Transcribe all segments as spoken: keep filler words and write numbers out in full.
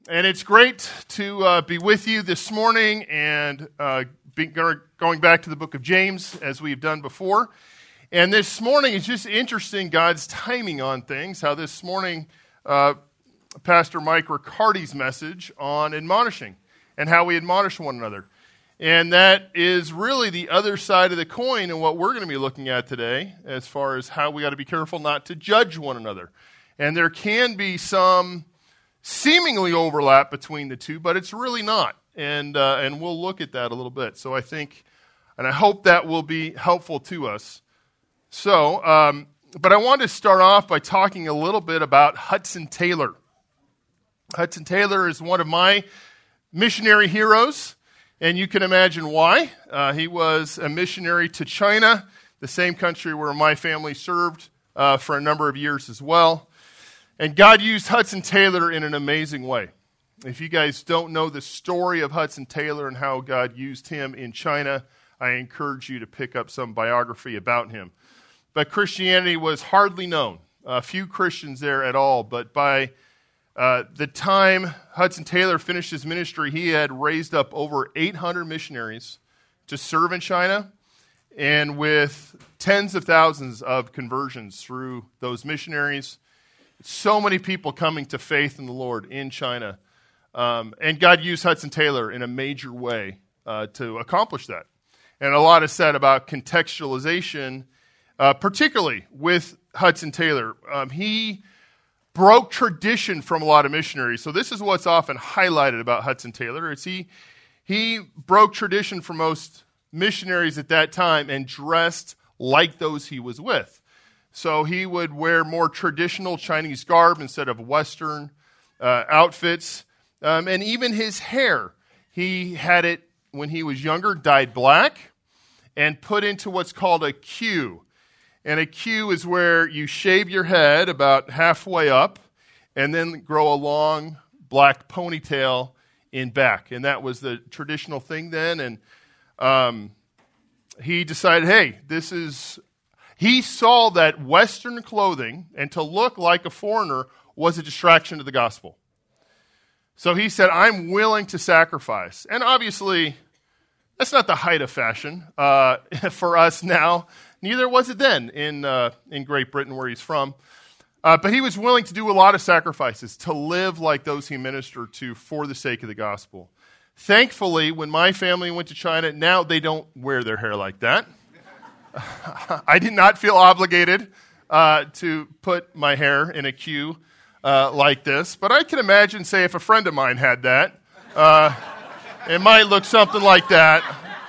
and it's great to uh, be with you this morning and uh, be, going back to the book of James as we've done before. And this morning is just interesting, God's timing on things, how this morning uh, Pastor Mike Riccardi's message on admonishing and how we admonish one another. And that is really the other side of the coin and what we're going to be looking at today as far as how we got to be careful not to judge one another. And there can be some seemingly overlap between the two, but it's really not. And uh, and we'll look at that a little bit. So I think, and I hope that will be helpful to us. So, um, but I want to start off by talking a little bit about Hudson Taylor. Hudson Taylor is one of my missionary heroes, and you can imagine why. Uh, he was a missionary to China, the same country where my family served uh, for a number of years as well. And God used Hudson Taylor in an amazing way. If you guys don't know the story of Hudson Taylor and how God used him in China, I encourage you to pick up some biography about him. But Christianity was hardly known. A few Christians there at all. But by uh, the time Hudson Taylor finished his ministry, he had raised up over eight hundred missionaries to serve in China, and with tens of thousands of conversions through those missionaries. So many people coming to faith in the Lord in China. Um, and God used Hudson Taylor in a major way uh, to accomplish that. And a lot is said about contextualization, uh, particularly with Hudson Taylor. Um, he broke tradition from a lot of missionaries. So this is what's often highlighted about Hudson Taylor. Is he, he broke tradition from most missionaries at that time and dressed like those he was with. So he would wear more traditional Chinese garb instead of Western uh, outfits. Um, and even his hair, he had it, when he was younger, dyed black and put into what's called a queue. And a queue is where you shave your head about halfway up and then grow a long black ponytail in back. And that was the traditional thing then. And um, he decided, hey, this is... He saw that Western clothing and to look like a foreigner was a distraction to the gospel. So he said, I'm willing to sacrifice. And obviously, that's not the height of fashion uh, for us now. Neither was it then in uh, in Great Britain, where he's from. Uh, but he was willing to do a lot of sacrifices to live like those he ministered to for the sake of the gospel. Thankfully, when my family went to China, now they don't wear their hair like that. I did not feel obligated uh, to put my hair in a queue uh, like this, but I can imagine, say, if a friend of mine had that, uh, it might look something like that.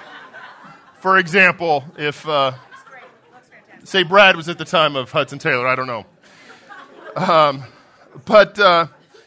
For example, if, uh, say, Brad was at the time of Hudson Taylor, I don't know. Um, but, uh,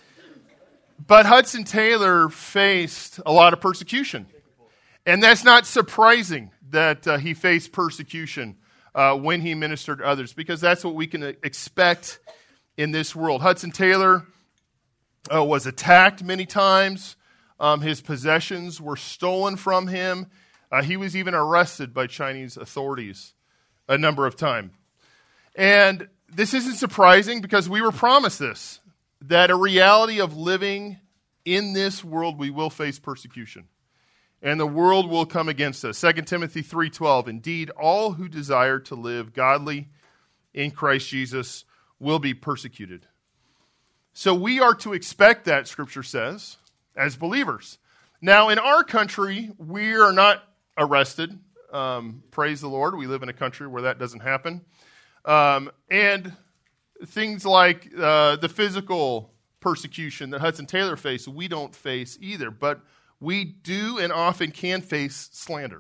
but Hudson Taylor faced a lot of persecution, and that's not surprising that uh, he faced persecution uh, when he ministered to others, because that's what we can expect in this world. Hudson Taylor uh, was attacked many times. Um, his possessions were stolen from him. Uh, he was even arrested by Chinese authorities a number of times. And this isn't surprising because we were promised this, that a reality of living in this world, we will face persecution. And the world will come against us. Second Timothy three twelve, indeed, all who desire to live godly in Christ Jesus will be persecuted. So we are to expect that, Scripture says, as believers. Now, in our country, we are not arrested. Um, praise the Lord. We live in a country where that doesn't happen. Um, and things like uh, the physical persecution that Hudson Taylor faced, we don't face either. But we do and often can face slander.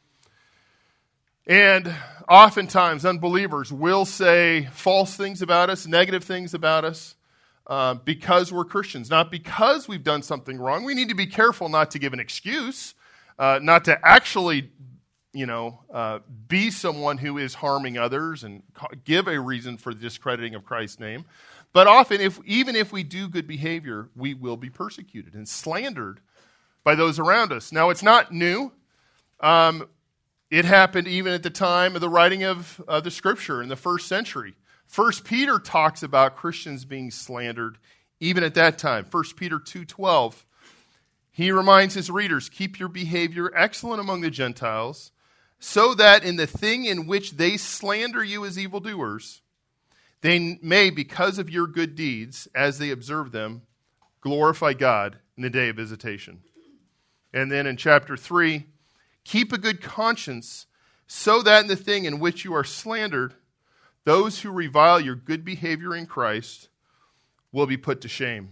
And oftentimes unbelievers will say false things about us, negative things about us, uh, because we're Christians, not because we've done something wrong. We need to be careful not to give an excuse, uh, not to actually, you know, uh, be someone who is harming others and give a reason for the discrediting of Christ's name. But often, if even if we do good behavior, we will be persecuted and slandered by those around us. Now, it's not new. Um, it happened even at the time of the writing of uh, the Scripture in the first century. First Peter talks about Christians being slandered even at that time. First Peter two twelve, he reminds his readers, keep your behavior excellent among the Gentiles, so that in the thing in which they slander you as evildoers, they may, because of your good deeds, as they observe them, glorify God in the day of visitation. And then in chapter three, keep a good conscience, so that in the thing in which you are slandered, those who revile your good behavior in Christ will be put to shame.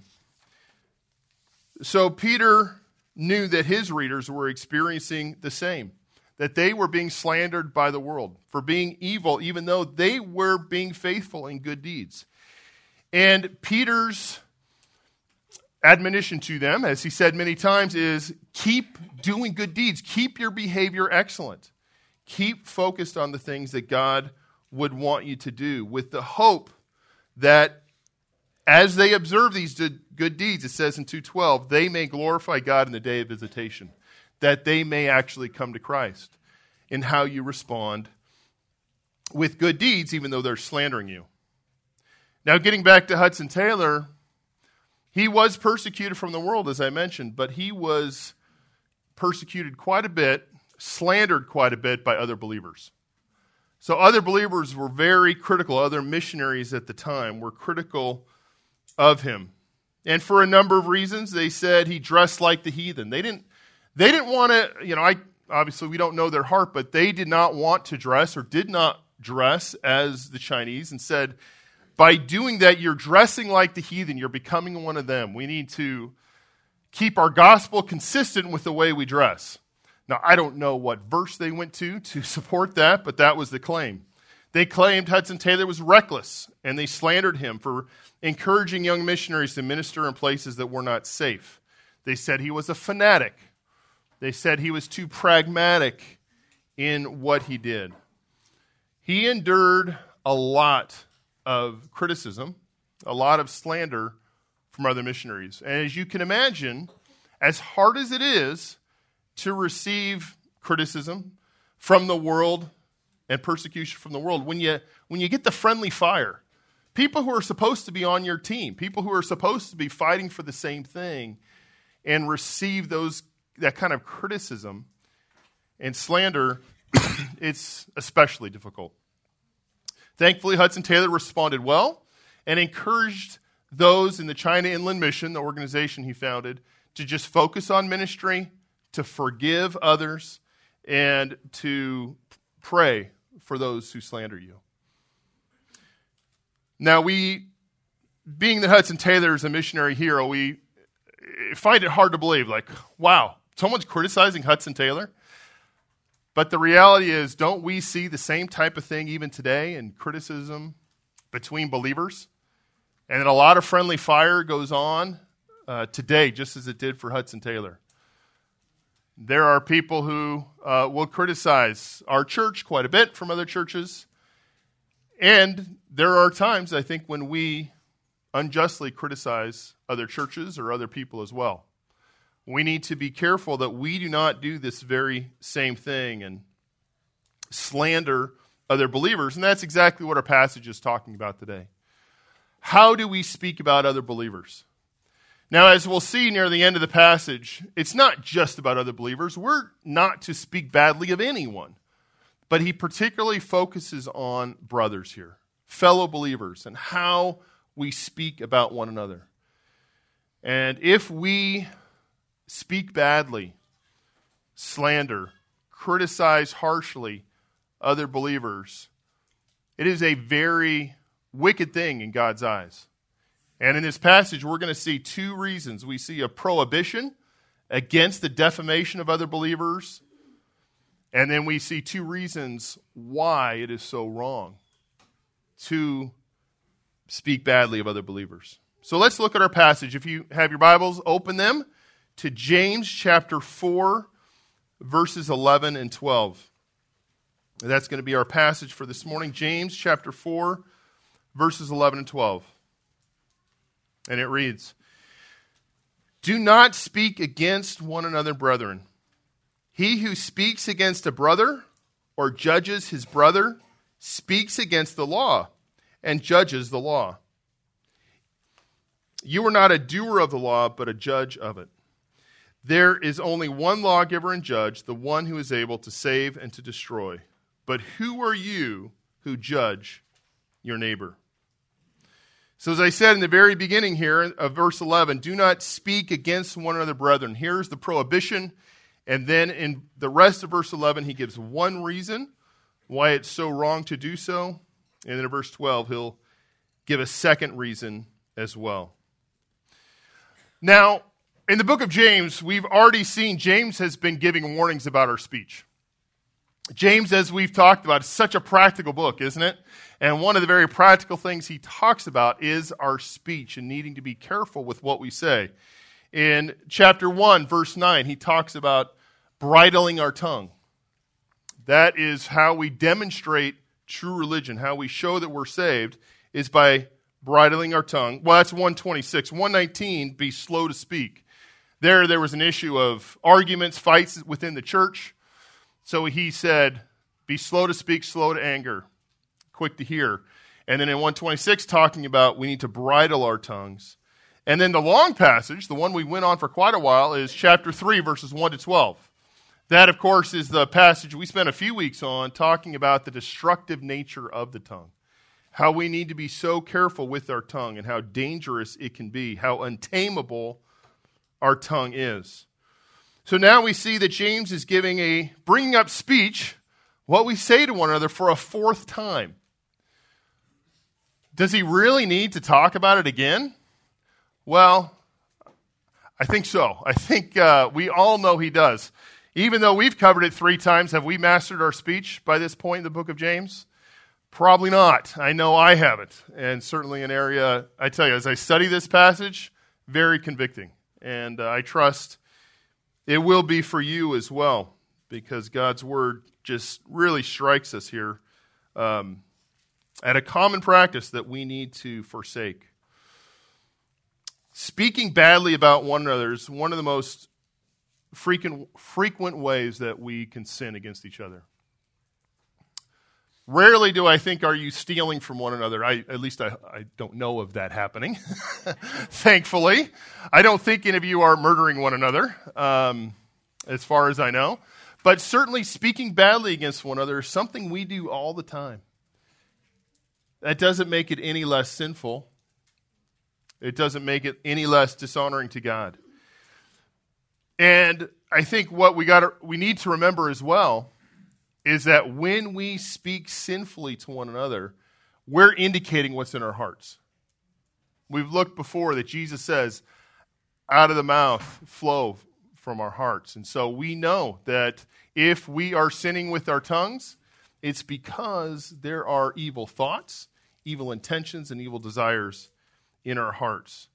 So Peter knew that his readers were experiencing the same, that they were being slandered by the world for being evil, even though they were being faithful in good deeds. And Peter's admonition to them, as he said many times, is keep doing good deeds. Keep your behavior excellent. Keep focused on the things that God would want you to do, with the hope that as they observe these good deeds, it says in two twelve, they may glorify God in the day of visitation, that they may actually come to Christ in how you respond with good deeds, even though they're slandering you. Now, getting back to Hudson Taylor, he was persecuted from the world, as I mentioned, but he was persecuted quite a bit, slandered quite a bit by other believers. So other believers were very critical. Other missionaries at the time were critical of him. And for a number of reasons, they said he dressed like the heathen. They didn't, they didn't want to, you know, I obviously we don't know their heart, but they did not want to dress or did not dress as the Chinese, and said, by doing that, you're dressing like the heathen. You're becoming one of them. We need to keep our gospel consistent with the way we dress. Now, I don't know what verse they went to to support that, but that was the claim. They claimed Hudson Taylor was reckless, and they slandered him for encouraging young missionaries to minister in places that were not safe. They said he was a fanatic. They said he was too pragmatic in what he did. He endured a lot of criticism, a lot of slander from other missionaries. And as you can imagine, as hard as it is to receive criticism from the world and persecution from the world, when you when you get the friendly fire, people who are supposed to be on your team, people who are supposed to be fighting for the same thing, and receive those that kind of criticism and slander, it's especially difficult. Thankfully, Hudson Taylor responded well and encouraged those in the China Inland Mission, the organization he founded, to just focus on ministry, to forgive others, and to pray for those who slander you. Now, we, being that Hudson Taylor is a missionary hero, we find it hard to believe, like, wow, someone's criticizing Hudson Taylor? But the reality is, don't we see the same type of thing even today in criticism between believers? And a lot of friendly fire goes on uh, today, just as it did for Hudson Taylor. There are people who uh, will criticize our church quite a bit from other churches. And there are times, I think, when we unjustly criticize other churches or other people as well. We need to be careful that we do not do this very same thing and slander other believers. And that's exactly what our passage is talking about today. How do we speak about other believers? Now, as we'll see near the end of the passage, it's not just about other believers. We're not to speak badly of anyone. But he particularly focuses on brothers here, fellow believers, and how we speak about one another. And if we speak badly, slander, criticize harshly other believers, it is a very wicked thing in God's eyes. And in this passage, we're going to see two reasons. We see a prohibition against the defamation of other believers, and then we see two reasons why it is so wrong to speak badly of other believers. So let's look at our passage. If you have your Bibles, open them to James chapter four, verses eleven and twelve. That's going to be our passage for this morning. James chapter four, verses eleven and twelve. And it reads, "Do not speak against one another, brethren. He who speaks against a brother or judges his brother speaks against the law and judges the law. You are not a doer of the law, but a judge of it. There is only one lawgiver and judge, the one who is able to save and to destroy. But who are you who judge your neighbor? So as I said in the very beginning here of verse eleven, do not speak against one another, brethren. Here's the prohibition. And then in the rest of verse eleven, he gives one reason why it's so wrong to do so. And then in verse twelve, he'll give a second reason as well. Now, in the book of James, we've already seen James has been giving warnings about our speech. James, as we've talked about, is such a practical book, isn't it? And one of the very practical things he talks about is our speech and needing to be careful with what we say. In chapter one, verse nine, he talks about bridling our tongue. That is how we demonstrate true religion, how we show that we're saved, is by bridling our tongue. Well, that's one twenty-six. one nineteen, be slow to speak. There, there was an issue of arguments, fights within the church. So he said, be slow to speak, slow to anger, quick to hear. And then in one twenty-six, talking about we need to bridle our tongues. And then the long passage, the one we went on for quite a while, is chapter three, verses one to twelve. That, of course, is the passage we spent a few weeks on, talking about the destructive nature of the tongue. How we need to be so careful with our tongue and how dangerous it can be, how untamable our tongue is. So now we see that James is giving a, bringing up speech, what we say to one another for a fourth time. Does he really need to talk about it again? Well, I think so. I think uh, we all know he does. Even though we've covered it three times, have we mastered our speech by this point in the book of James? Probably not. I know I haven't. And certainly an area, I tell you, as I study this passage, very convicting. And uh, I trust it will be for you as well, because God's word just really strikes us here um, at a common practice that we need to forsake. Speaking badly about one another is one of the most frequent, frequent ways that we can sin against each other. Rarely do I think, are you stealing from one another? I, at least I, I don't know of that happening, thankfully. I don't think any of you are murdering one another, um, as far as I know. But certainly speaking badly against one another is something we do all the time. That doesn't make it any less sinful. It doesn't make it any less dishonoring to God. And I think what we got we need to remember as well is that when we speak sinfully to one another, we're indicating what's in our hearts. We've looked before that Jesus says, out of the mouth flow from our hearts. And so we know that if we are sinning with our tongues, it's because there are evil thoughts, evil intentions, and evil desires in our hearts.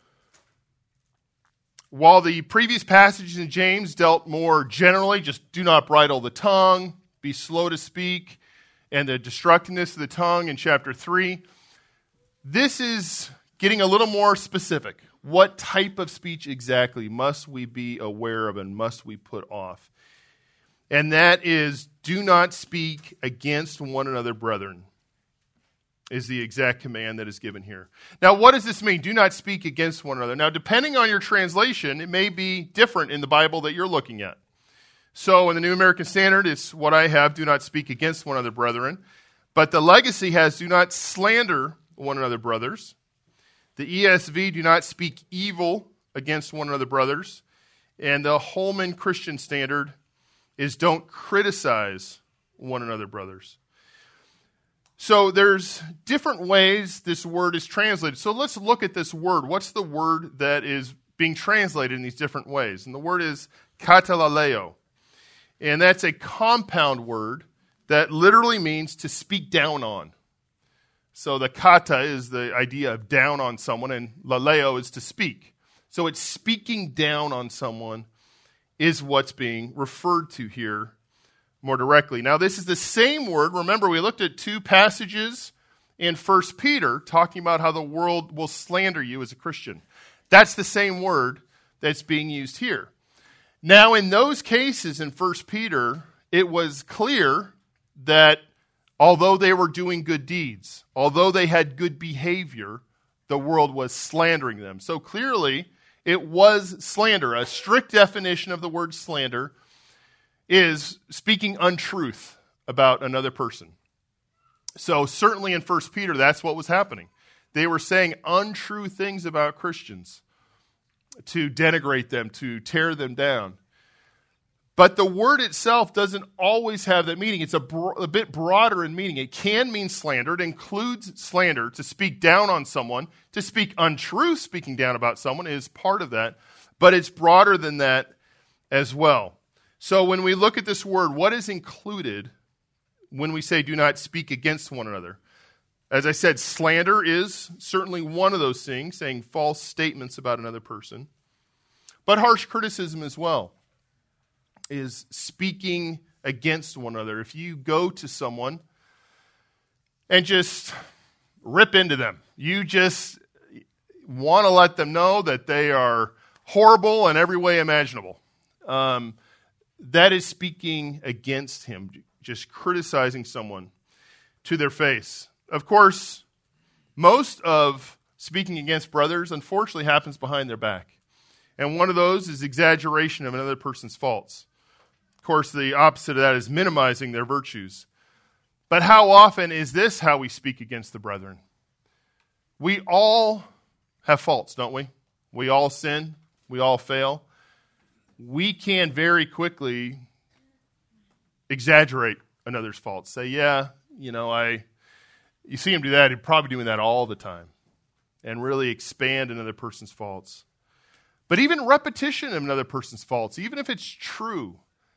While the previous passages in James dealt more generally, just do not bridle the tongue, be slow to speak, and the destructiveness of the tongue in chapter three. This is getting a little more specific. What type of speech exactly must we be aware of and must we put off? And that is, do not speak against one another, brethren, is the exact command that is given here. Now, what does this mean? Do not speak against one another. Now, depending on your translation, it may be different in the Bible that you're looking at. So in the New American Standard, it's what I have, do not speak against one another, brethren. But the Legacy has, do not slander one another, brothers. The E S V, do not speak evil against one another, brothers. And the Holman Christian Standard is, don't criticize one another, brothers. So there's different ways this word is translated. So let's look at this word. What's the word that is being translated in these different ways? And the word is katalaleo. And that's a compound word that literally means to speak down on. So the kata is the idea of down on someone, and laleo is to speak. So it's speaking down on someone is what's being referred to here more directly. Now, this is the same word. Remember, we looked at two passages in First Peter talking about how the world will slander you as a Christian. That's the same word that's being used here. Now, in those cases in First Peter, it was clear that although they were doing good deeds, although they had good behavior, the world was slandering them. So clearly, it was slander. A strict definition of the word slander is speaking untruth about another person. So certainly in First Peter, that's what was happening. They were saying untrue things about Christians to denigrate them, to tear them down. But the word itself doesn't always have that meaning. It's a, bro- a bit broader in meaning. It can mean slander. It includes slander. To speak down on someone, to speak untruth, speaking down about someone is part of that. But it's broader than that as well. So when we look at this word, what is included when we say do not speak against one another? As I said, slander is certainly one of those things, saying false statements about another person. But harsh criticism as well is speaking against one another. If you go to someone and just rip into them, you just want to let them know that they are horrible in every way imaginable. Um, that is speaking against him, just criticizing someone to their face. Of course, most of speaking against brothers, unfortunately, happens behind their back. And one of those is exaggeration of another person's faults. Of course, the opposite of that is minimizing their virtues. But how often is this how we speak against the brethren? We all have faults, don't we? We all sin. We all fail. We can very quickly exaggerate another's faults. Say, yeah, you know, I... You see him do that, he's probably doing that all the time. And really expand another person's faults. But even repetition of another person's faults, even if it's true,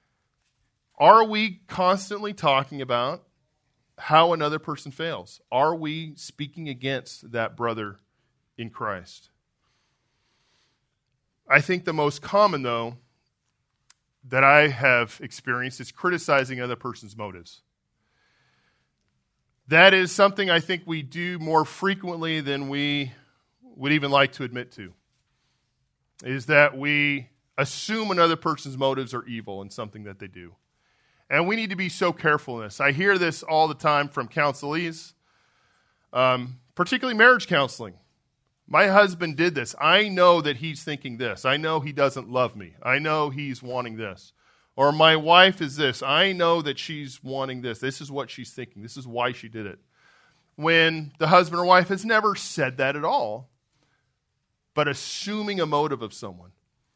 are we constantly talking about how another person fails? Are we speaking against that brother in Christ? I think the most common, though, that I have experienced is criticizing another person's motives. That is something I think we do more frequently than we would even like to admit to, is that we assume another person's motives are evil in something that they do. And we need to be so careful in this. I hear this all the time from counselees, um, particularly marriage counseling. My husband did this. I know that he's thinking this. I know he doesn't love me. I know he's wanting this. Or my wife is this. I know that she's wanting this. This is what she's thinking. This is why she did it. When the husband or wife has never said that at all, but assuming a motive of someone.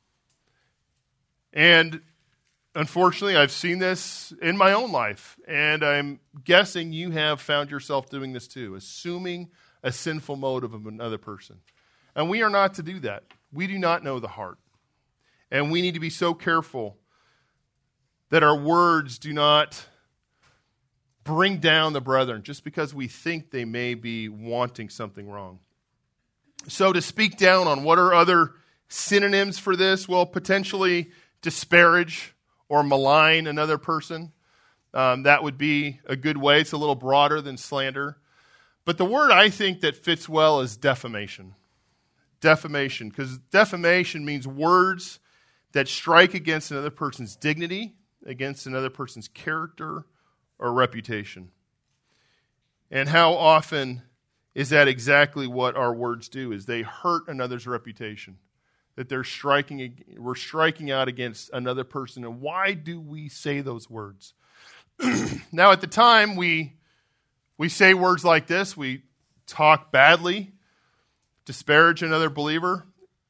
And unfortunately, I've seen this in my own life, and I'm guessing you have found yourself doing this too, assuming a sinful motive of another person. And we are not to do that. We do not know the heart. And we need to be so careful that our words do not bring down the brethren just because we think they may be wanting something wrong. So to speak down on, what are other synonyms for this? Well, potentially disparage or malign another person. Um, that would be a good way. It's a little broader than slander. But the word I think that fits well is defamation. Defamation, because defamation means words that strike against another person's dignity, against another person's character or reputation. And how often is that exactly what our words do? Is they hurt another's reputation. That they're striking, we're striking out against another person. And why do we say those words? Now, at the time, we we say words like this. We talk badly, disparage another believer.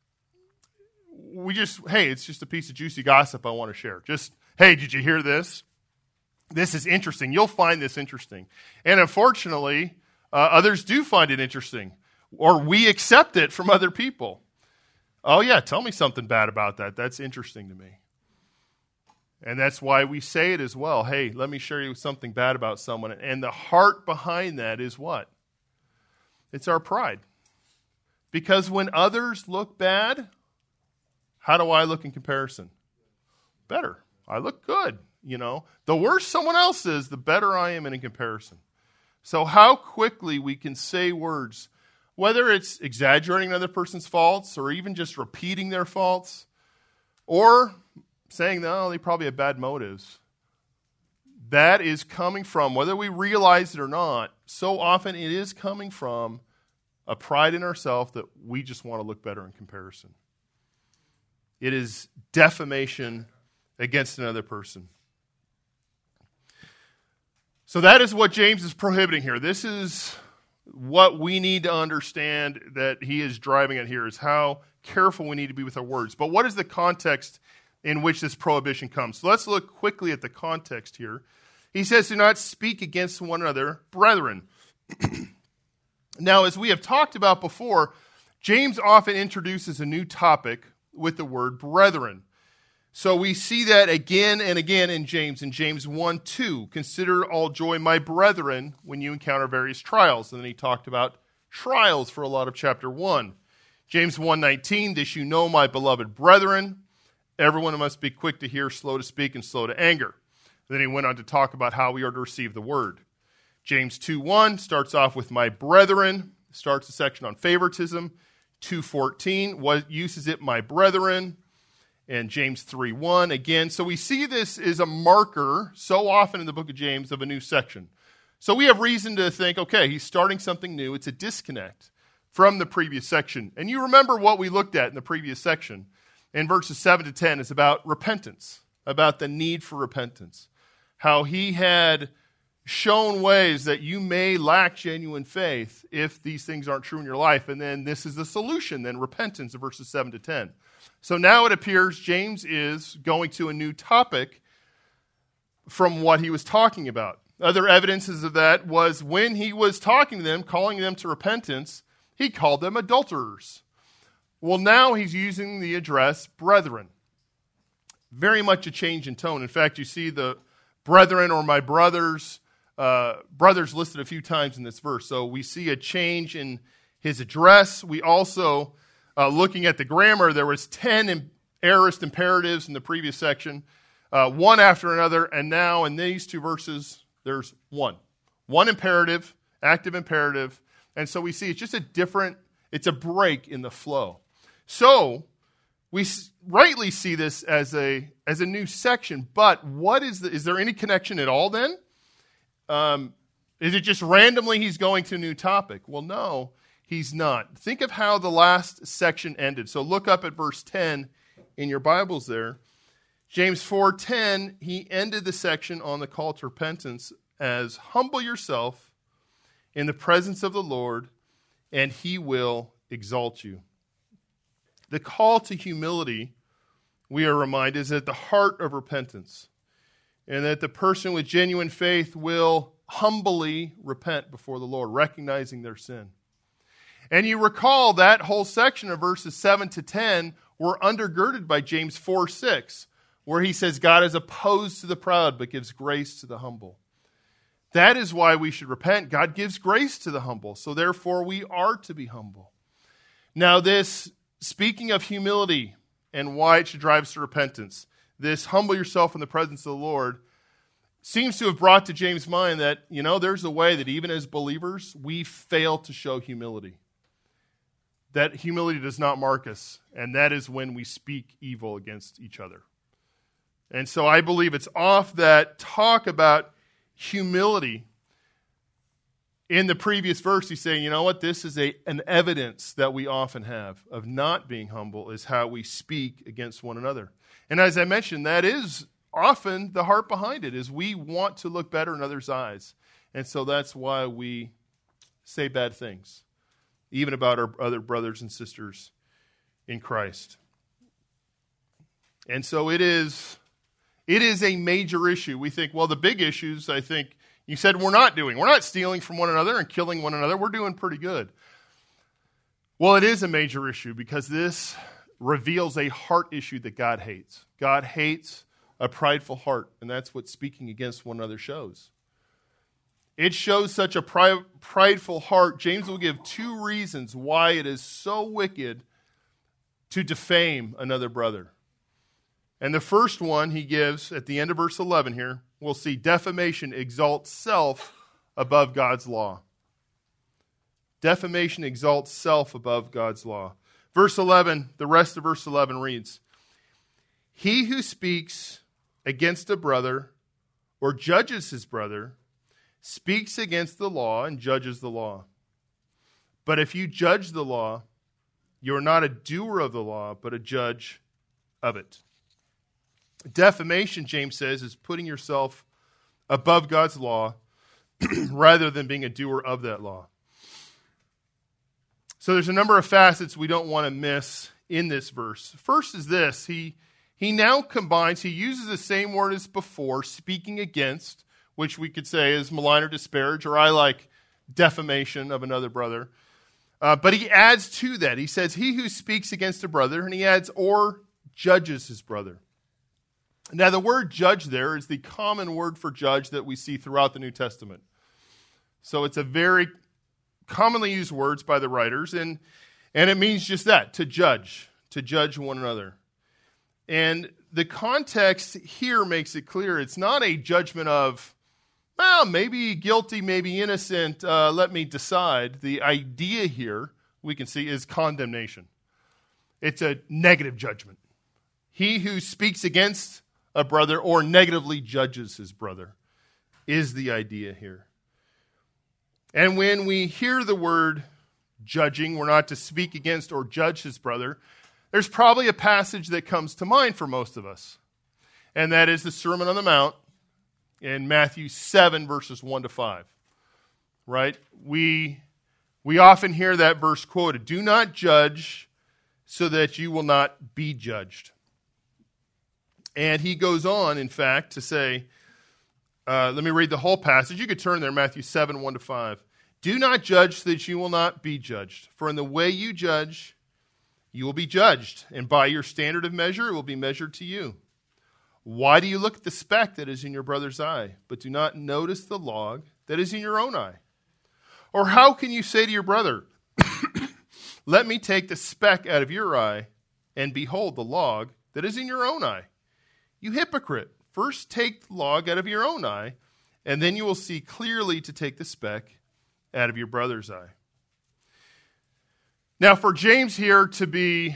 We just, hey, it's just a piece of juicy gossip I want to share. Just, hey, did you hear this? This is interesting. You'll find this interesting. And unfortunately, uh, others do find it interesting. Or we accept it from other people. Oh, yeah, tell me something bad about that. That's interesting to me. And that's why we say it as well. Hey, let me share you something bad about someone. And the heart behind that is what? It's our pride. Because when others look bad, how do I look in comparison? Better. I look good. You know, the worse someone else is, the better I am in comparison. So how quickly we can say words, whether it's exaggerating another person's faults or even just repeating their faults, or saying, no, they probably have bad motives. That is coming from, whether we realize it or not, so often it is coming from a pride in ourselves that we just want to look better in comparison. It is defamation against another person. So that is what James is prohibiting here. This is what we need to understand that he is driving at here, is how careful we need to be with our words. But what is the context in which this prohibition comes? So let's look quickly at the context here. He says, do not speak against one another, brethren. Now, as we have talked about before, James often introduces a new topic with the word brethren. So we see that again and again in James. In James one two, consider all joy, my brethren, when you encounter various trials. And then he talked about trials for a lot of chapter one. James one nineteen, this you know, my beloved brethren, everyone must be quick to hear, slow to speak, and slow to anger. And then he went on to talk about how we are to receive the word. James two one starts off with my brethren, starts a section on favoritism. two fourteen, what use is it, my brethren? And James three one again. So we see this is a marker so often in the book of James of a new section. So we have reason to think, okay, he's starting something new. It's a disconnect from the previous section. And you remember what we looked at in the previous section in verses seven to ten is about repentance, about the need for repentance. How he had shown ways that you may lack genuine faith if these things aren't true in your life. And then this is the solution, then repentance in verses seven to ten. So now it appears James is going to a new topic from what he was talking about. Other evidences of that was when he was talking to them, calling them to repentance, he called them adulterers. Well, now he's using the address brethren. Very much a change in tone. In fact, you see the brethren or my brothers, uh, brothers listed a few times in this verse. So we see a change in his address. We also, uh, looking at the grammar, there was ten aorist imperatives in the previous section, uh, one after another, and now in these two verses, there's one. One imperative, active imperative, and so we see it's just a different, it's a break in the flow. So we rightly see this as a as a new section, but what is the, is there any connection at all then? Um, is it just randomly he's going to a new topic? Well, no, he's not. Think of how the last section ended. So look up at verse ten in your Bibles there. James four ten, he ended the section on the call to repentance as humble yourself in the presence of the Lord, and he will exalt you. The call to humility, we are reminded, is at the heart of repentance, and that the person with genuine faith will humbly repent before the Lord, recognizing their sin. And you recall that whole section of verses seven to ten were undergirded by James four six, where he says, God is opposed to the proud, but gives grace to the humble. That is why we should repent. God gives grace to the humble, so therefore we are to be humble. Now this, speaking of humility and why it should drive us to repentance, this humble yourself in the presence of the Lord seems to have brought to James' mind that, you know, there's a way that even as believers, we fail to show humility. That humility does not mark us, and that is when we speak evil against each other. And so I believe it's off that talk about humility. In the previous verse, he's saying, you know what, this is a an evidence that we often have of not being humble is how we speak against one another. And as I mentioned, that is often the heart behind it, is we want to look better in others' eyes. And so that's why we say bad things, even about our other brothers and sisters in Christ. And so it is, it is a major issue. We think, well, the big issues, I think, you said we're not doing. We're not stealing from one another and killing one another. We're doing pretty good. Well, it is a major issue because this reveals a heart issue that God hates. God hates a prideful heart, and that's what speaking against one another shows. It shows such a pri- prideful heart. James will give two reasons why it is so wicked to defame another brother. And the first one he gives at the end of verse eleven here, we'll see defamation exalts self above God's law. Defamation exalts self above God's law. Verse eleven, the rest of verse eleven reads, he who speaks against a brother or judges his brother speaks against the law and judges the law. But if you judge the law, you are not a doer of the law, but a judge of it. Defamation, James says, is putting yourself above God's law rather than being a doer of that law. So there's a number of facets we don't want to miss in this verse. First is this. He, he now combines, he uses the same word as before, speaking against, which we could say is malign or disparage, or I like defamation of another brother. Uh, but he adds to that. He says, he who speaks against a brother, and he adds, or judges his brother. Now, the word judge there is the common word for judge that we see throughout the New Testament. So it's a very commonly used words by the writers, and, and it means just that, to judge, to judge one another. And the context here makes it clear it's not a judgment of, well, maybe guilty, maybe innocent, uh, let me decide. The idea here, we can see, is condemnation. It's a negative judgment. He who speaks against a brother or negatively judges his brother is the idea here. And when we hear the word judging, we're not to speak against or judge his brother, there's probably a passage that comes to mind for most of us. And that is the Sermon on the Mount in Matthew seven, verses one to five. Right? We, we often hear that verse quoted. Do not judge so that you will not be judged. And he goes on, in fact, to say, uh, let me read the whole passage. You could turn there, Matthew seven, one to five. Do not judge so that you will not be judged. For in the way you judge, you will be judged. And by your standard of measure, it will be measured to you. Why do you look at the speck that is in your brother's eye, but do not notice the log that is in your own eye? Or how can you say to your brother, let me take the speck out of your eye, and behold the log that is in your own eye? You hypocrite, first take the log out of your own eye, and then you will see clearly to take the speck out of your brother's eye. Now, for James here to be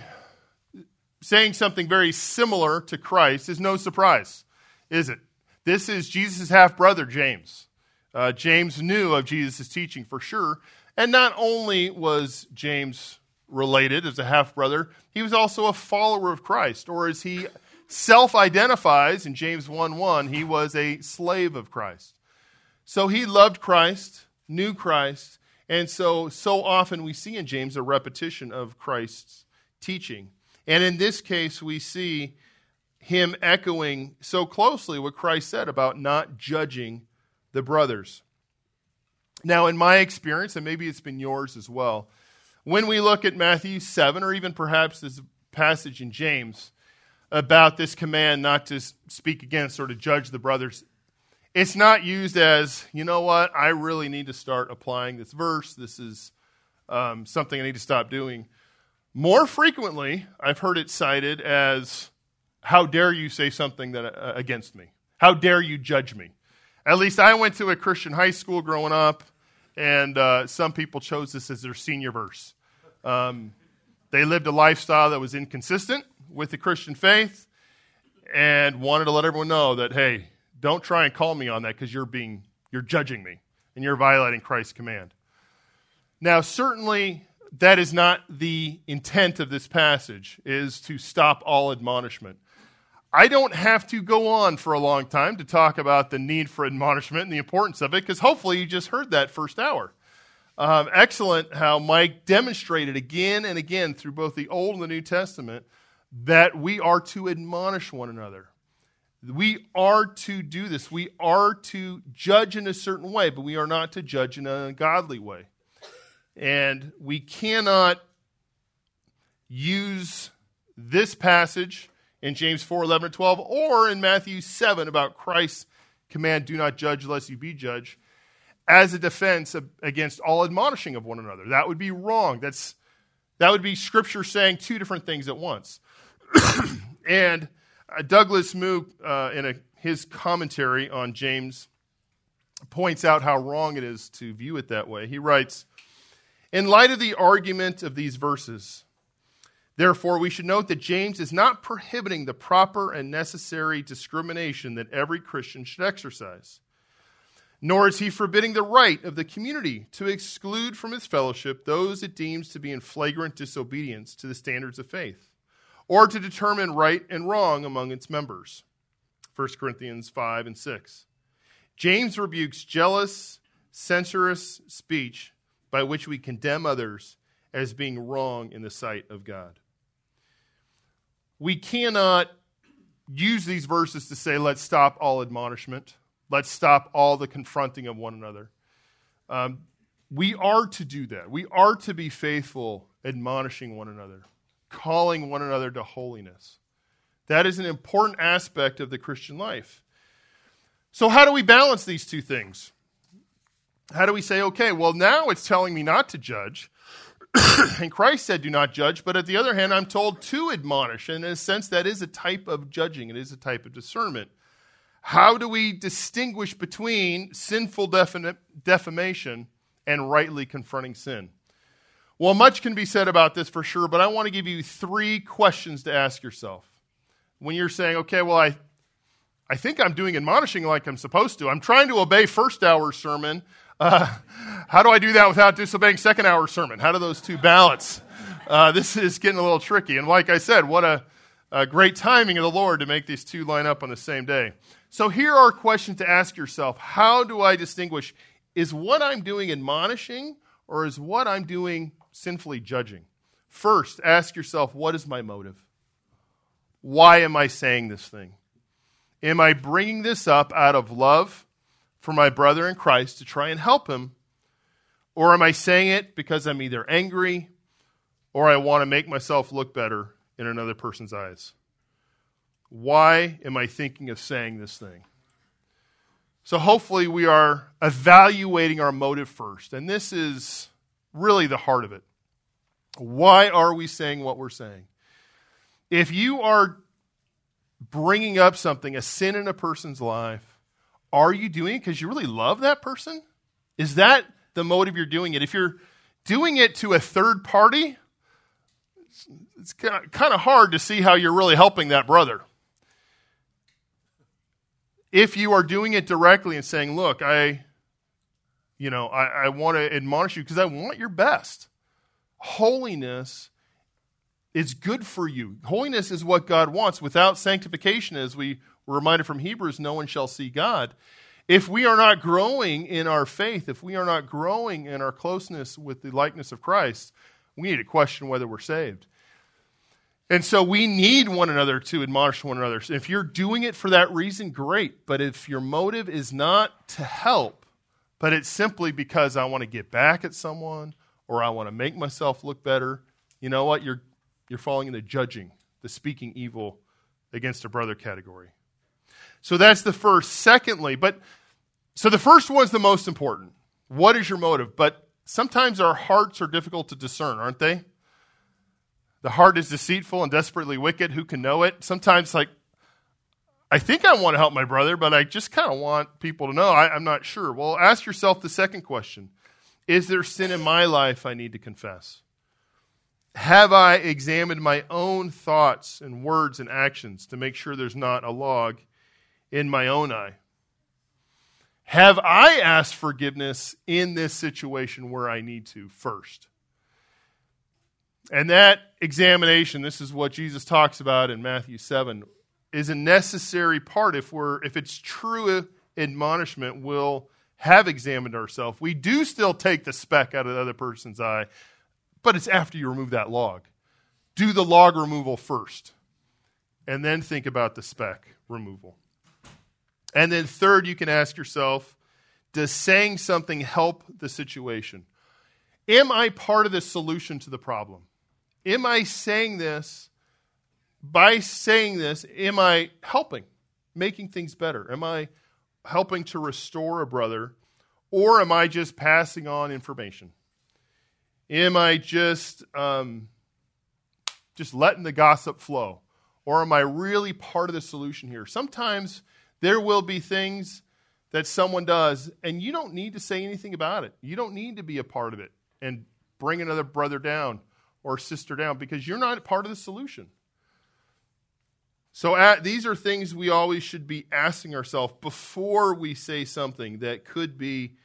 saying something very similar to Christ is no surprise, is it? This is Jesus' half-brother, James. Uh, James knew of Jesus' teaching for sure, and not only was James related as a half-brother, he was also a follower of Christ, or as he self-identifies in James one one, he was a slave of Christ. So he loved Christ, knew Christ, and so, so often we see in James a repetition of Christ's teaching. And in this case, we see him echoing so closely what Christ said about not judging the brothers. Now, in my experience, and maybe it's been yours as well, when we look at Matthew seven, or even perhaps this passage in James, about this command not to speak against or to judge the brothers, it's not used as, you know what, I really need to start applying this verse. This is um, something I need to stop doing. More frequently, I've heard it cited as, how dare you say something that uh, against me? How dare you judge me? At least I went to a Christian high school growing up, and uh, some people chose this as their senior verse. Um, they lived a lifestyle that was inconsistent with the Christian faith and wanted to let everyone know that, hey, don't try and call me on that because you're being, you're judging me and you're violating Christ's command. Now, certainly that is not the intent of this passage, is to stop all admonishment. I don't have to go on for a long time to talk about the need for admonishment and the importance of it, because hopefully you just heard that first hour. Um, excellent how Mike demonstrated again and again through both the Old and the New Testament that we are to admonish one another. We are to do this. We are to judge in a certain way, but we are not to judge in an ungodly way. And we cannot use this passage in James four, eleven, and twelve, or in Matthew seven about Christ's command, do not judge lest you be judged, as a defense against all admonishing of one another. That would be wrong. That's that would be Scripture saying two different things at once. And uh, Douglas Moo, uh, in a, his commentary on James, points out how wrong it is to view it that way. He writes, in light of the argument of these verses, therefore, we should note that James is not prohibiting the proper and necessary discrimination that every Christian should exercise. Nor is he forbidding the right of the community to exclude from his fellowship those it deems to be in flagrant disobedience to the standards of faith, or to determine right and wrong among its members. First Corinthians five and six. James rebukes jealous, censorious speech by which we condemn others as being wrong in the sight of God. We cannot use these verses to say, let's stop all admonishment. Let's stop all the confronting of one another. Um, we are to do that. We are to be faithful, admonishing one another, calling one another to holiness. That is an important aspect of the Christian life. So how do we balance these two things? How do we say, okay, well, now it's telling me not to judge, and Christ said do not judge, but at the other hand, I'm told to admonish, and in a sense, that is a type of judging. It is a type of discernment. How do we distinguish between sinful defam- defamation and rightly confronting sin? Well, much can be said about this for sure, but I want to give you three questions to ask yourself. When you're saying, okay, well, I I think I'm doing admonishing like I'm supposed to. I'm trying to obey first hour sermon. Uh, how do I do that without disobeying second hour sermon? How do those two balance? Uh, this is getting a little tricky. And like I said, what a, a great timing of the Lord to make these two line up on the same day. So here are questions to ask yourself. How do I distinguish? Is what I'm doing admonishing, or is what I'm doing sinfully judging? First, ask yourself, what is my motive? Why am I saying this thing? Am I bringing this up out of love for my brother in Christ to try and help him? Or am I saying it because I'm either angry or I want to make myself look better in another person's eyes? Why am I thinking of saying this thing? So hopefully we are evaluating our motive first. And this is really the heart of it. Why are we saying what we're saying? If you are bringing up something, a sin in a person's life, are you doing it because you really love that person? Is that the motive you're doing it? If you're doing it to a third party, it's, it's kind of hard to see how you're really helping that brother. If you are doing it directly and saying, look, I, you know, I, I want to admonish you because I want your best. Holiness is good for you. Holiness is what God wants. Without sanctification, as we were reminded from Hebrews, no one shall see God. If we are not growing in our faith, if we are not growing in our closeness with the likeness of Christ, we need to question whether we're saved. And so we need one another to admonish one another. So if you're doing it for that reason, great. But if your motive is not to help, but it's simply because I want to get back at someone or I want to make myself look better, you know what? You're You're falling in the judging, the speaking evil against a brother category. So that's the first. Secondly, but so the first one's the most important. What is your motive? But sometimes our hearts are difficult to discern, aren't they? The heart is deceitful and desperately wicked. Who can know it? Sometimes, like, I think I want to help my brother, but I just kind of want people to know. I, I'm not sure. Well, ask yourself the second question. Is there sin in my life I need to confess? Have I examined my own thoughts and words and actions to make sure there's not a log in my own eye? Have I asked forgiveness in this situation where I need to first? And that examination, this is what Jesus talks about in Matthew seven, is a necessary part if we're if it's true admonishment, we'll have examined ourselves. We do still take the speck out of the other person's eye, but it's after you remove that log. Do the log removal first, and then think about the speck removal. And then third, you can ask yourself, does saying something help the situation? Am I part of the solution to the problem? Am I saying this, by saying this, am I helping, making things better? Am I helping to restore a brother, or am I just passing on information? Am I just um, just letting the gossip flow? Or am I really part of the solution here? Sometimes there will be things that someone does, and you don't need to say anything about it. You don't need to be a part of it and bring another brother down or sister down because you're not a part of the solution. So at, these are things we always should be asking ourselves before we say something that could be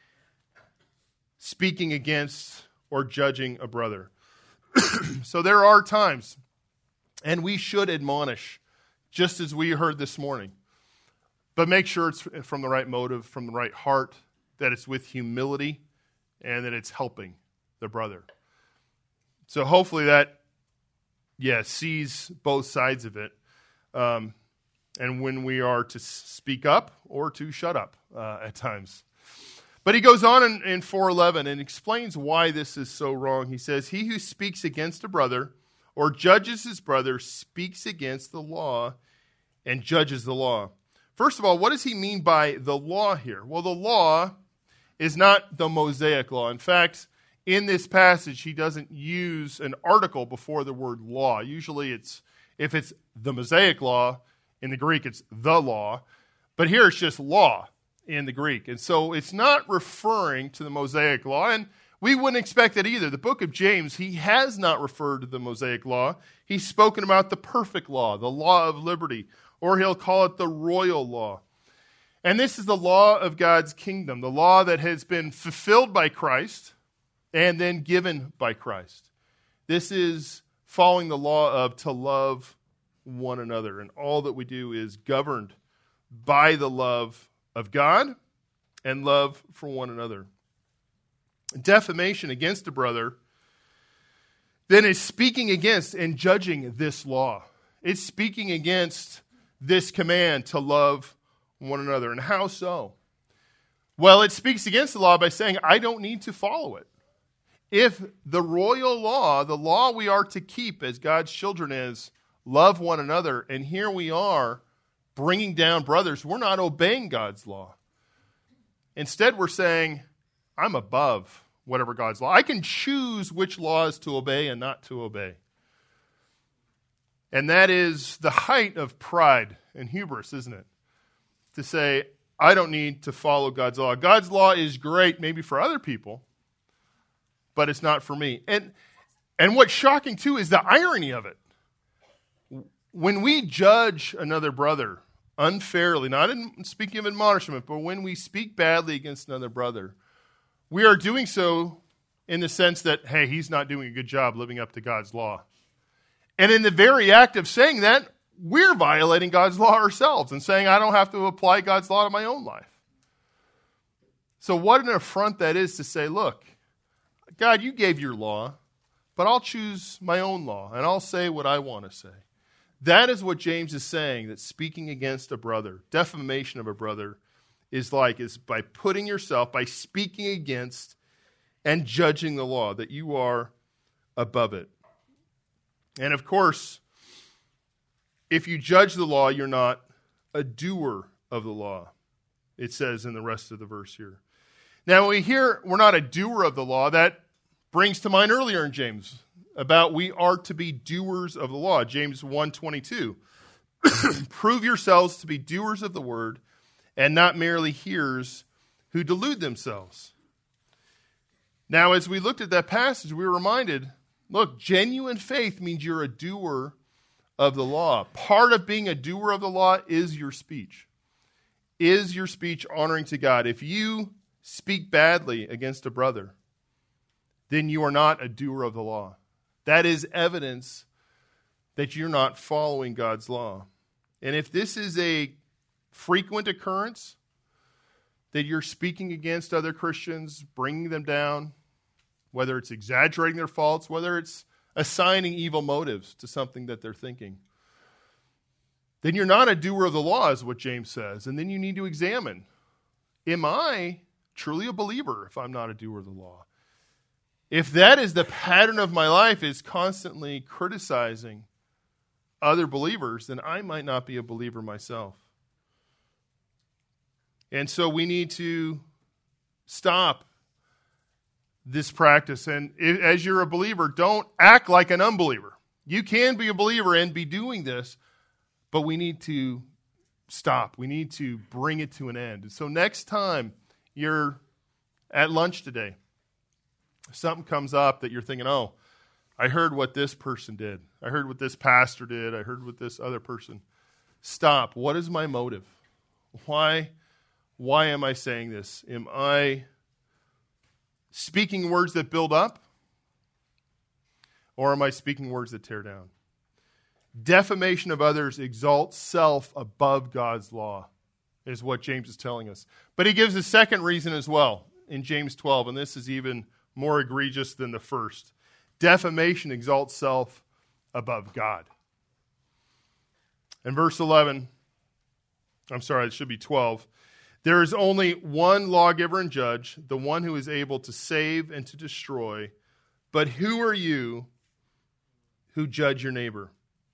speaking against or judging a brother. So there are times, and we should admonish, just as we heard this morning. But make sure it's from the right motive, from the right heart, that it's with humility, and that it's helping the brother. So hopefully that, yeah, sees both sides of it. Um, and when we are to speak up or to shut up uh, at times. But he goes on in, in four eleven and explains why this is so wrong. He says, he who speaks against a brother or judges his brother speaks against the law and judges the law. First of all, what does he mean by the law here? Well, the law is not the Mosaic law. In fact, in this passage, he doesn't use an article before the word law. Usually it's, if it's the Mosaic law, in the Greek it's the law. But here it's just law in the Greek. And so it's not referring to the Mosaic law, and we wouldn't expect that either. The book of James, he has not referred to the Mosaic law. He's spoken about the perfect law, the law of liberty, or he'll call it the royal law. And this is the law of God's kingdom, the law that has been fulfilled by Christ and then given by Christ. This is following the law of to love one another, and all that we do is governed by the love of God and love for one another. Defamation against a brother then is speaking against and judging this law. It's speaking against this command to love one another. And how so? Well, it speaks against the law by saying, I don't need to follow it. If the royal law, the law we are to keep as God's children is, love one another, and here we are bringing down brothers, we're not obeying God's law. Instead, we're saying, I'm above whatever God's law. I can choose which laws to obey and not to obey. And that is the height of pride and hubris, isn't it? To say, I don't need to follow God's law. God's law is great maybe for other people, but it's not for me. And, and what's shocking, too, is the irony of it. When we judge another brother unfairly, not in speaking of admonishment, but when we speak badly against another brother, we are doing so in the sense that, hey, he's not doing a good job living up to God's law. And in the very act of saying that, we're violating God's law ourselves and saying, I don't have to apply God's law to my own life. So what an affront that is to say, look, God, you gave your law, but I'll choose my own law, and I'll say what I want to say. That is what James is saying, that speaking against a brother, defamation of a brother, is like, is by putting yourself, by speaking against and judging the law, that you are above it. And of course, if you judge the law, you're not a doer of the law, it says in the rest of the verse here. Now, when we hear we're not a doer of the law, that brings to mind earlier in James about we are to be doers of the law. James one twenty-two. Prove yourselves to be doers of the word and not merely hearers who delude themselves. Now, as we looked at that passage, we were reminded, look, genuine faith means you're a doer of the law. Part of being a doer of the law is your speech. Is your speech honoring to God? If you speak badly against a brother, then you are not a doer of the law. That is evidence that you're not following God's law. And if this is a frequent occurrence, that you're speaking against other Christians, bringing them down, whether it's exaggerating their faults, whether it's assigning evil motives to something that they're thinking, then you're not a doer of the law, is what James says. And then you need to examine, am I truly a believer if I'm not a doer of the law? If that is the pattern of my life, is constantly criticizing other believers, then I might not be a believer myself. And so we need to stop this practice. And if, as you're a believer, don't act like an unbeliever. You can be a believer and be doing this, but we need to stop. We need to bring it to an end. And so next time you're at lunch today, something comes up that you're thinking, oh, I heard what this person did. I heard what this pastor did. I heard what this other person. stop. What is my motive? Why, why am I saying this? Am I speaking words that build up? Or am I speaking words that tear down? Defamation of others exalts self above God's law, is what James is telling us. But he gives a second reason as well in James twelve, and this is even more egregious than the first. Defamation exalts self above God. In verse eleven, I'm sorry, it should be twelve. There is only one lawgiver and judge, the one who is able to save and to destroy. But who are you who judge your neighbor?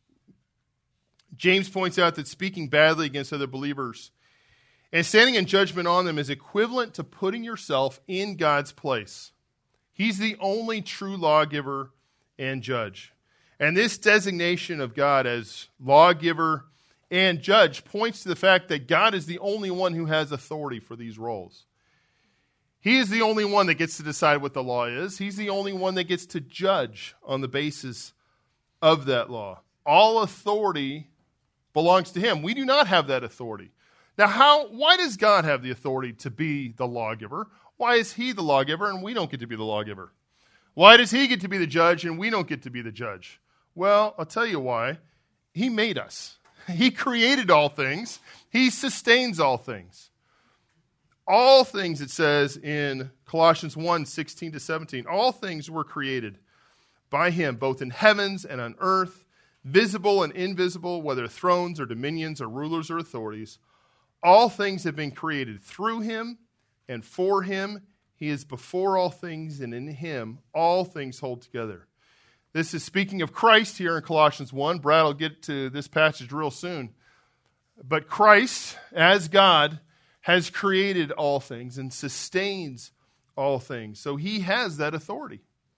James points out that speaking badly against other believers and standing in judgment on them is equivalent to putting yourself in God's place. He's the only true lawgiver and judge. And this designation of God as lawgiver and judge points to the fact that God is the only one who has authority for these roles. He is the only one that gets to decide what the law is. He's the only one that gets to judge on the basis of that law. All authority belongs to him. We do not have that authority. Now, how? Why does God have the authority to be the lawgiver? Why is he the lawgiver and we don't get to be the lawgiver? Why does he get to be the judge and we don't get to be the judge? Well, I'll tell you why. He made us. He created all things. He sustains all things. All things, it says in Colossians one, sixteen to seventeen, all things were created by him, both in heavens and on earth, visible and invisible, whether thrones or dominions or rulers or authorities. All things have been created through him and for him. He is before all things, and in him all things hold together. This is speaking of Christ here in Colossians one. Brad will get to this passage real soon. But Christ, as God, has created all things and sustains all things. So he has that authority.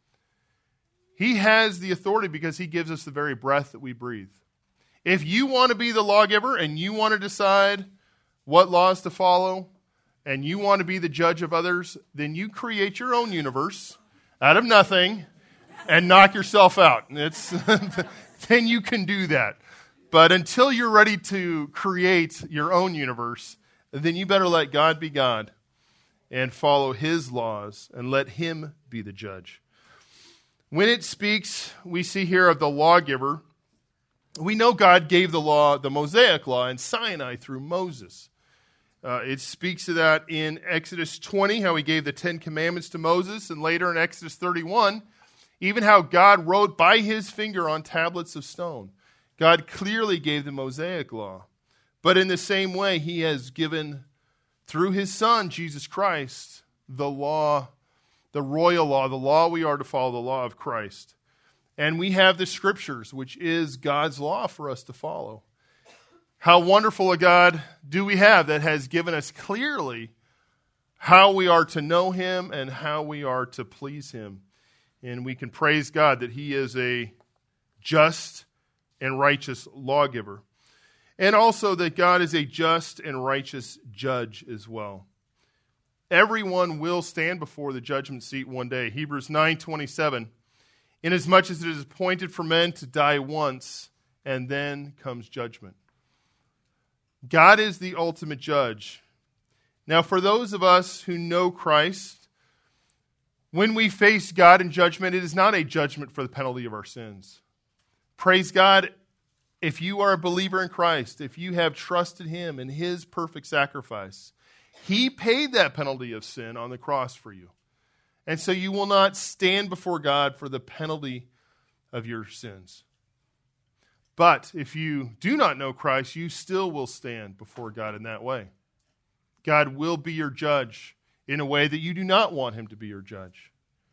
He has the authority because he gives us the very breath that we breathe. If you want to be the lawgiver and you want to decide what laws to follow and you want to be the judge of others, then you create your own universe out of nothing and knock yourself out. It's then you can do that. But until you're ready to create your own universe, then you better let God be God and follow his laws and let him be the judge. When it speaks, we see here of the lawgiver, we know God gave the law, the Mosaic law in Sinai through Moses. Uh, it speaks of that in Exodus twenty, how he gave the Ten Commandments to Moses, and later in Exodus thirty-one, even how God wrote by his finger on tablets of stone. God clearly gave the Mosaic law. But in the same way, he has given, through his Son, Jesus Christ, the law, the royal law, the law we are to follow, the law of Christ. And we have the Scriptures, which is God's law for us to follow. How wonderful a God do we have that has given us clearly how we are to know him and how we are to please him. And we can praise God that he is a just and righteous lawgiver. And also that God is a just and righteous judge as well. Everyone will stand before the judgment seat one day. Hebrews nine twenty-seven. Inasmuch as it is appointed for men to die once, and then comes judgment. God is the ultimate judge. Now, for those of us who know Christ, when we face God in judgment, it is not a judgment for the penalty of our sins. Praise God, if you are a believer in Christ, if you have trusted him in his perfect sacrifice, he paid that penalty of sin on the cross for you. And so you will not stand before God for the penalty of your sins. But if you do not know Christ, you still will stand before God in that way. God will be your judge in a way that you do not want him to be your judge.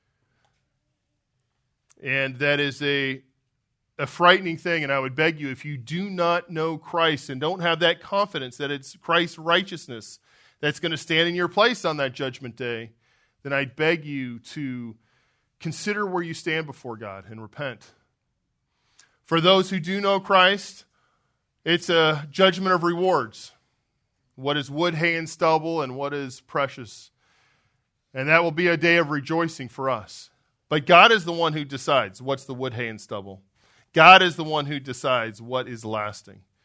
And that is a, a frightening thing, and I would beg you, if you do not know Christ and don't have that confidence that it's Christ's righteousness that's going to stand in your place on that judgment day, then I'd beg you to consider where you stand before God and repent. For those who do know Christ, it's a judgment of rewards. What is wood, hay, and stubble, and what is precious. And that will be a day of rejoicing for us. But God is the one who decides what's the wood, hay, and stubble. God is the one who decides what is lasting.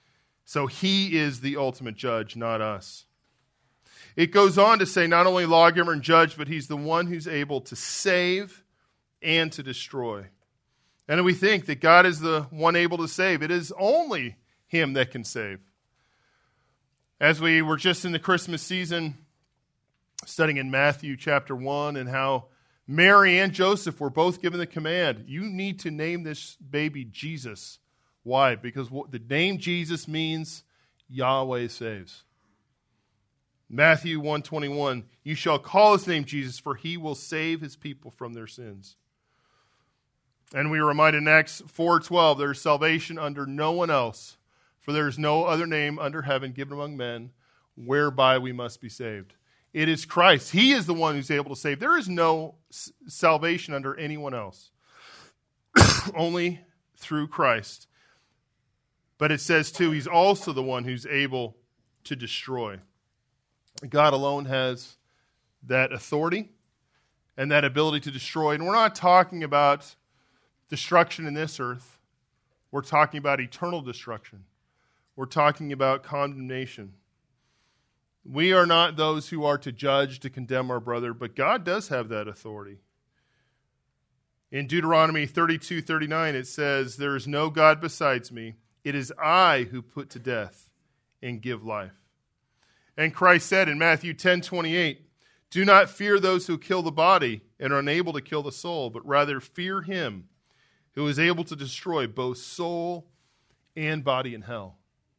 So he is the ultimate judge, not us. It goes on to say not only lawgiver and judge, but he's the one who's able to save and to destroy. And we think that God is the one able to save. It is only him that can save. As we were just in the Christmas season, studying in Matthew chapter one, and how Mary and Joseph were both given the command, you need to name this baby Jesus. Why? Because the name Jesus means Yahweh saves. Matthew one twenty-one, you shall call his name Jesus, for he will save his people from their sins. And we are reminded in Acts four twelve, there is salvation under no one else, for there is no other name under heaven given among men whereby we must be saved. It is Christ. He is the one who's able to save. There is no s- salvation under anyone else. Only through Christ. But it says, too, he's also the one who's able to destroy. God alone has that authority and that ability to destroy. And we're not talking about destruction in this earth. We're talking about eternal destruction. We're talking about condemnation. We are not those who are to judge, to condemn our brother, but God does have that authority. In Deuteronomy thirty-two thirty-nine, it says, there is no God besides me. It is I who put to death and give life. And Christ said in Matthew ten twenty-eight, do not fear those who kill the body and are unable to kill the soul, but rather fear him who is able to destroy both soul and body in hell.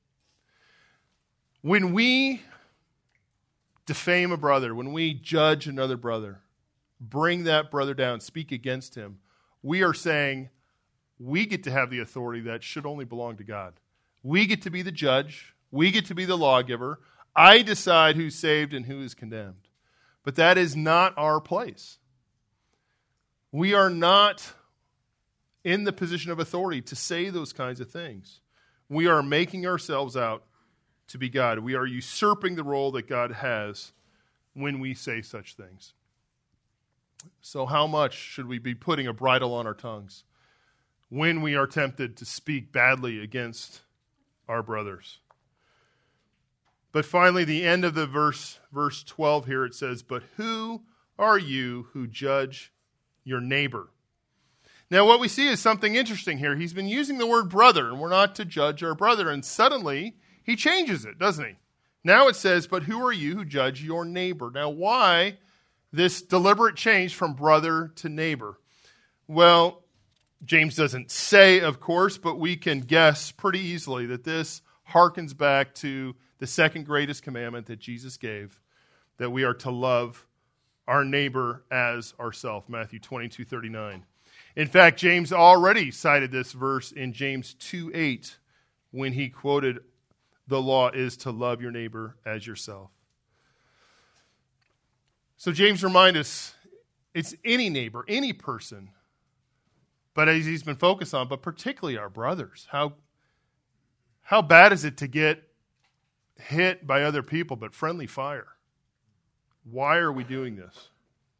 When we defame a brother, when we judge another brother, bring that brother down, speak against him, we are saying we get to have the authority that should only belong to God. We get to be the judge. We get to be the lawgiver. I decide who's saved and who is condemned. But that is not our place. We are not in the position of authority to say those kinds of things. We are making ourselves out to be God. We are usurping the role that God has when we say such things. So how much should we be putting a bridle on our tongues when we are tempted to speak badly against our brothers? But finally, the end of the verse, verse twelve here, it says, but who are you who judge your neighbor? Now, what we see is something interesting here. He's been using the word brother, and we're not to judge our brother. And suddenly, he changes it, doesn't he? Now it says, but who are you who judge your neighbor? Now, why this deliberate change from brother to neighbor? Well, James doesn't say, of course, but we can guess pretty easily that this harkens back to the second greatest commandment that Jesus gave, that we are to love our neighbor as ourselves, Matthew twenty-two thirty-nine. In fact, James already cited this verse in James two eight when he quoted, the law is to love your neighbor as yourself. So James reminds us, it's any neighbor, any person, but as he's been focused on, but particularly our brothers. How, how bad is it to get hit by other people, but friendly fire? Why are we doing this?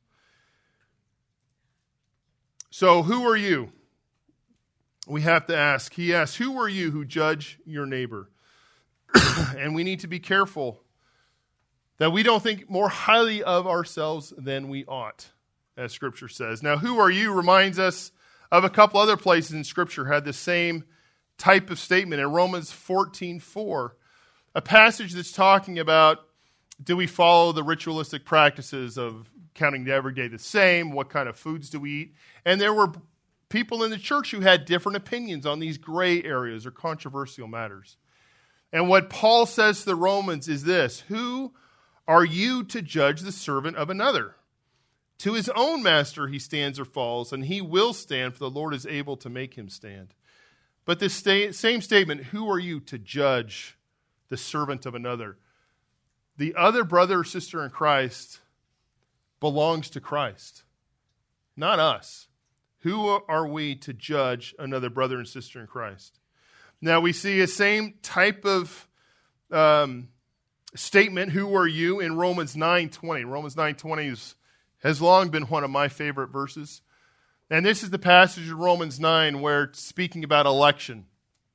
So who are you? We have to ask. He asks, who are you who judge your neighbor? And we need to be careful that we don't think more highly of ourselves than we ought, as Scripture says. Now, who are you reminds us of a couple other places in Scripture had the same type of statement. In Romans fourteen four, a passage that's talking about, do we follow the ritualistic practices of counting every day the same? What kind of foods do we eat? And there were people in the church who had different opinions on these gray areas or controversial matters. And what Paul says to the Romans is this, who are you to judge the servant of another? To his own master he stands or falls, and he will stand, for the Lord is able to make him stand. But this sta- same statement, who are you to judge the servant of another? The other brother or sister in Christ belongs to Christ, not us. Who are we to judge another brother and sister in Christ? Now we see a same type of um, statement, who are you, in Romans nine twenty. Romans nine twenty is, has long been one of my favorite verses. And this is the passage in Romans nine where it's speaking about election.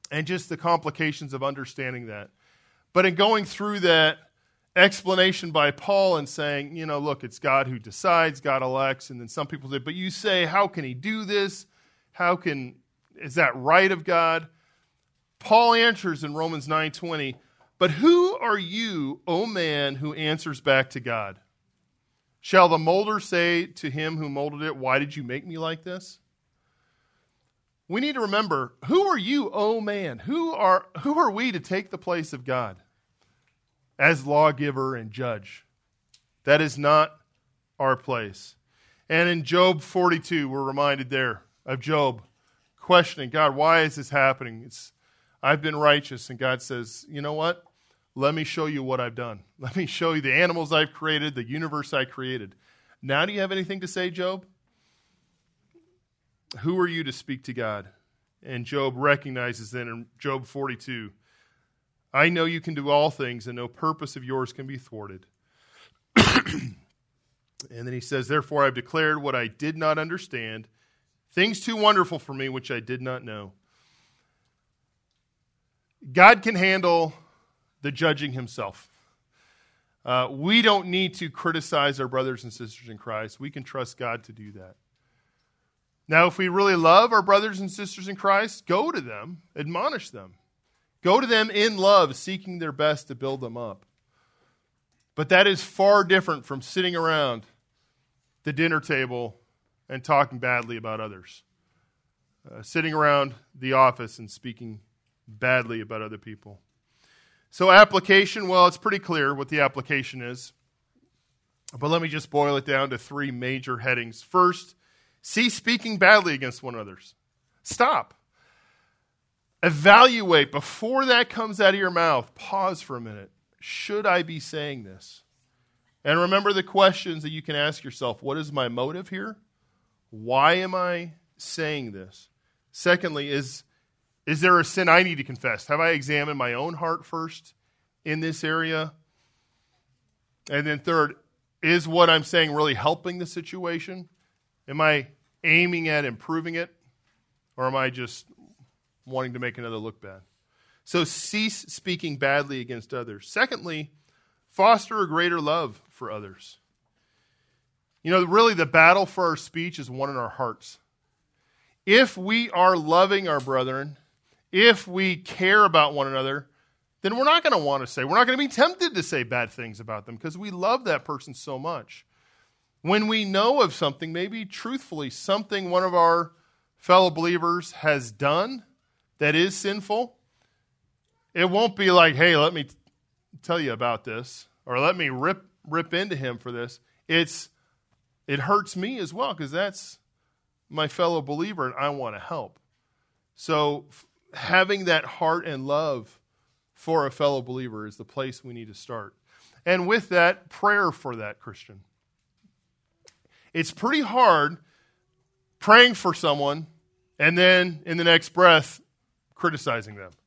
and just the complications of understanding that. But in going through that explanation by Paul and saying, you know, look, it's God who decides, God elects, and then some people say, but you say, how can he do this? How can, is that right of God? Paul answers in Romans nine twenty, but who are you, O man, who answers back to God? Shall the molder say to him who molded it, why did you make me like this? We need to remember, who are you, O man? Who are, who are we to take the place of God as lawgiver and judge? That is not our place. And in Job forty-two, we're reminded there of Job questioning, God, why is this happening? It's, I've been righteous. And God says, you know what? Let me show you what I've done. Let me show you the animals I've created, the universe I created. Now do you have anything to say, Job? Who are you to speak to God? And Job recognizes then in Job forty-two, I know you can do all things, and no purpose of yours can be thwarted. And then he says, therefore I've declared what I did not understand, things too wonderful for me which I did not know. God can handle the judging himself. Uh, we don't need to criticize our brothers and sisters in Christ. We can trust God to do that. Now, if we really love our brothers and sisters in Christ, go to them, admonish them. Go to them in love, seeking their best to build them up. But that is far different from sitting around the dinner table and talking badly about others. Uh, sitting around the office and speaking badly about other people. So application, well, it's pretty clear what the application is. But let me just boil it down to three major headings. First, cease speaking badly against one another. Stop. Evaluate before that comes out of your mouth. Pause for a minute. Should I be saying this? And remember the questions that you can ask yourself. What is my motive here? Why am I saying this? Secondly, is, is there a sin I need to confess? Have I examined my own heart first in this area? And then third, is what I'm saying really helping the situation? Am I aiming at improving it? Or am I just wanting to make another look bad? So cease speaking badly against others. Secondly, foster a greater love for others. You know, really the battle for our speech is one in our hearts. If we are loving our brethren, if we care about one another, then we're not going to want to say, we're not going to be tempted to say bad things about them because we love that person so much. When we know of something, maybe truthfully, something one of our fellow believers has done that is sinful, it won't be like, hey, let me t- tell you about this, or let me rip rip into him for this. It's it hurts me as well because that's my fellow believer and I want to help. So f- having that heart and love for a fellow believer is the place we need to start. And with that, prayer for that Christian. It's pretty hard praying for someone and then in the next breath criticizing them.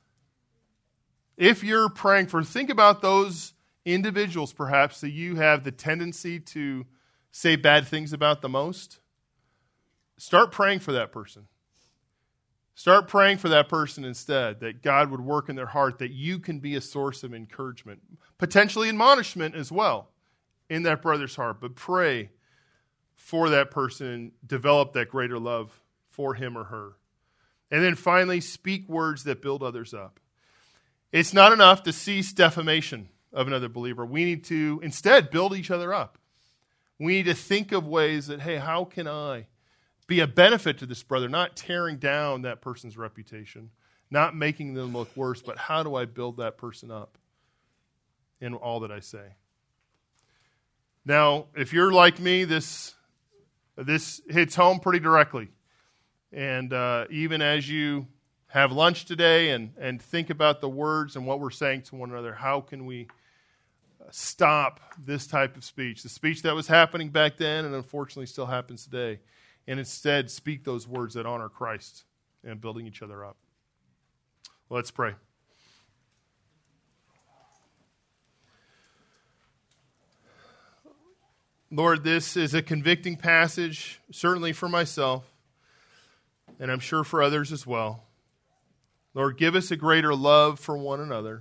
If you're praying for, think about those individuals perhaps that you have the tendency to say bad things about the most. Start praying for that person. Start praying for that person instead, that God would work in their heart, that you can be a source of encouragement, potentially admonishment as well in that brother's heart. But pray for that person and develop that greater love for him or her. And then finally, speak words that build others up. It's not enough to cease defamation of another believer. We need to instead build each other up. We need to think of ways that, hey, how can I be a benefit to this brother, not tearing down that person's reputation, not making them look worse, but how do I build that person up in all that I say? Now, if you're like me, this this hits home pretty directly. And uh, even as you have lunch today and, and think about the words and what we're saying to one another, how can we stop this type of speech, the speech that was happening back then and unfortunately still happens today, and instead speak those words that honor Christ and building each other up? Let's pray. Lord, this is a convicting passage, certainly for myself, and I'm sure for others as well. Lord, give us a greater love for one another.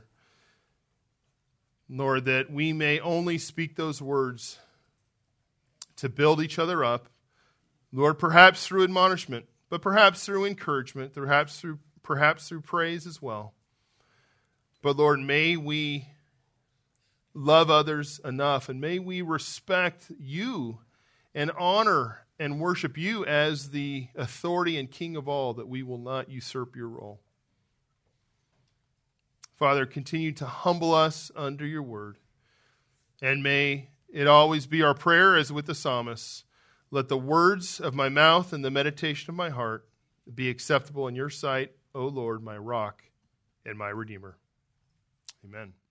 Lord, that we may only speak those words to build each other up. Lord, perhaps through admonishment, but perhaps through encouragement, perhaps through, perhaps through praise as well. But Lord, may we love others enough, and may we respect you and honor and worship you as the authority and King of all, that we will not usurp your role. Father, continue to humble us under your word. And may it always be our prayer, as with the psalmist, let the words of my mouth and the meditation of my heart be acceptable in your sight, O Lord, my rock and my redeemer. Amen.